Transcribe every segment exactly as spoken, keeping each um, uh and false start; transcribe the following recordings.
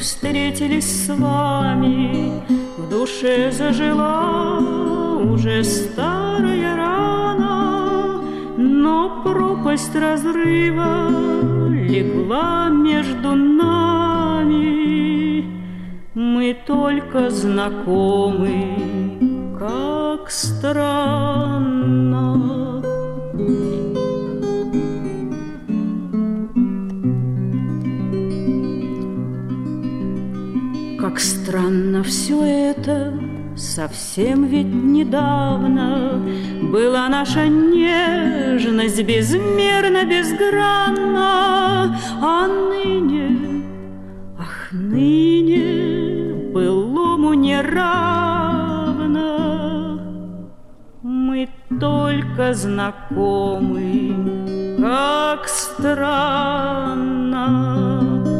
встретились с вами, в душе зажила уже старая рана, но пропасть разрыва легла между нами. Мы только знакомы, как странно. Как странно все это, совсем ведь недавно была наша нежность безмерно, безгранна, а ныне, ах, ныне былому не равно. Мы только знакомы, как странно.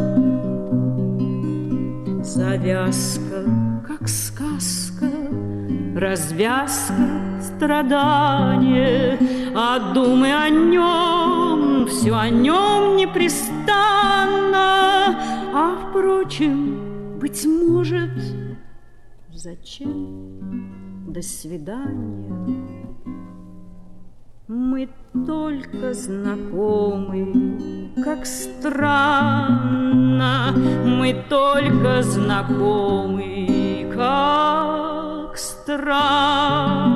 Завязка, как сказка, развязка, страдание, а думы о нем, все о нем непрестанно. А впрочем, быть может, зачем? До свидания. Мы только знакомы, как странно. Мы только знакомы, как странно.